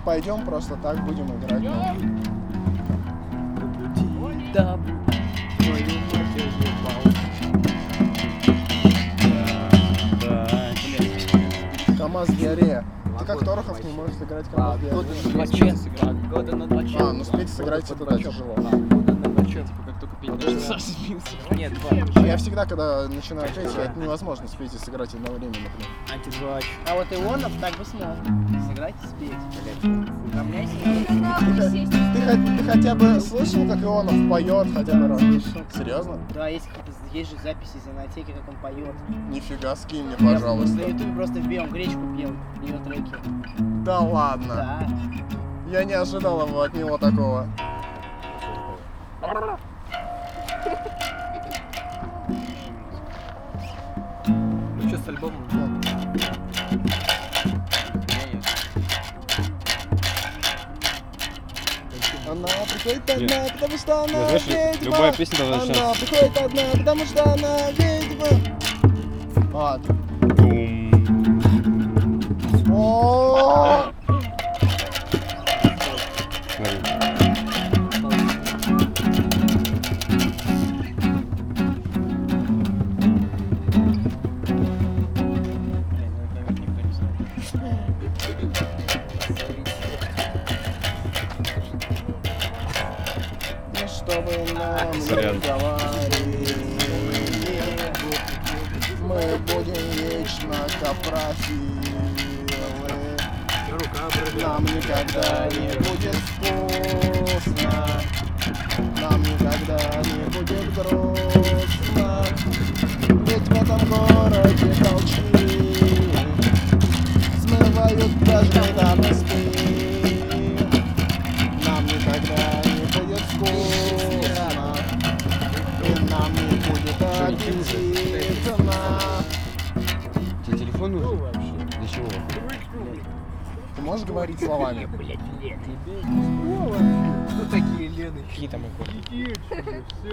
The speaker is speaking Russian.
пойдем просто так будем играть. Да, твою мать, я ебал. КамАЗ Диарея. Ты как Торохов не можешь сыграть КамАЗ Диарея? Года на 2 часа. А, ну спеть сыграть это тяжело. Года на 2 часа. Как только петь начал. Саша смеялся. Нет, 2. Я всегда, когда начинаю петь, это невозможно спеть и сыграть одновременно. Антизвач. А вот Ионов так бы смог сыграть и спеть. Равняйся. Ты хотя бы слышал, как Ионов поет хотя бы раз? Серьезно? Да, есть же записи из Инотеки, как он поет. Нифига, скинь мне, На пожалуйста. ютубе просто вбил, он гречку пел, ее треки. Да ладно. Да. Я не ожидал его от него такого. Ну что с альбомом? Она приходит одна, потому что она знаешь, ведьма. любая песня должна Она начинаться. приходит одна, потому что она ведьма. А, Бум. о, Смотри. ну чтобы нам не Сорян. говорили, мы будем вечно копрофилы. Нам никогда не будет вкусно, нам никогда не будет грустно, ведь в этом городе толчки смывают даже давности. Нам никогда не будет вкусно, и нам не будет аппетитно. Тебе телефон нужен? Для чего? Ты можешь говорить словами? Кто такие Лены? Какие там иконы?